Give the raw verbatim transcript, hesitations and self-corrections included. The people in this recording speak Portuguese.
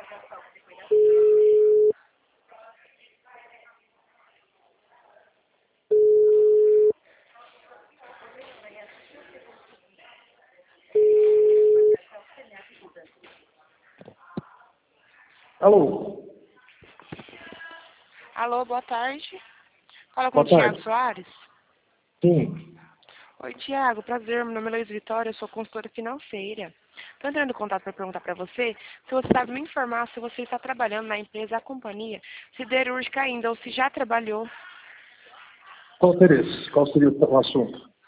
Alô? Alô, boa tarde. Fala com o Boa Tiago tarde. Soares. Sim. Oi, Tiago, prazer. Meu nome é Luiz Vitória, eu sou consultora financeira. Estou entrando em contato para perguntar para você se você sabe me informar se você está trabalhando na empresa, a companhia siderúrgica ainda, ou se já trabalhou. Qual seria esse? Qual seria o assunto?